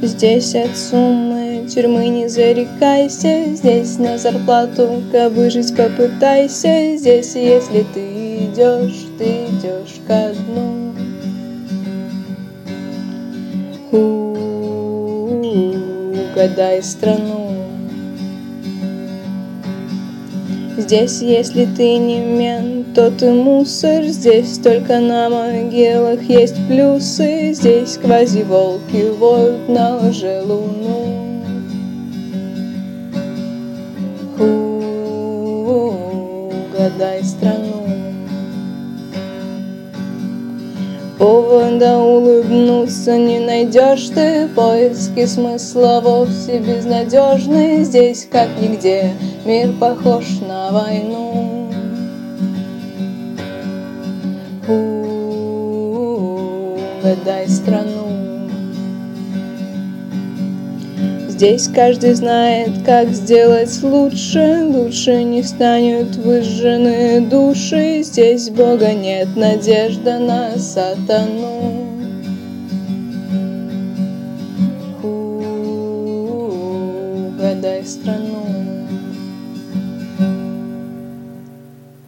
Здесь от суммы тюрьмы не зарекайся, здесь на зарплату выжить попытайся. Здесь, если ты идешь ко дну. Угадай страну. Здесь, если ты не мент, то ты мусор. Здесь только на могилах есть плюсы. Здесь квазиволки воют на лжелуну. Угадай страну. Повода улыбнуться не найдешь ты, поиски смысла вовсе безнадежны. Здесь, как нигде, мир похож на войну. Угадай страну. Здесь каждый знает, как сделать лучше, лучше не станут выжженные души. Здесь Бога нет, надежда на сатану. Угадай страну.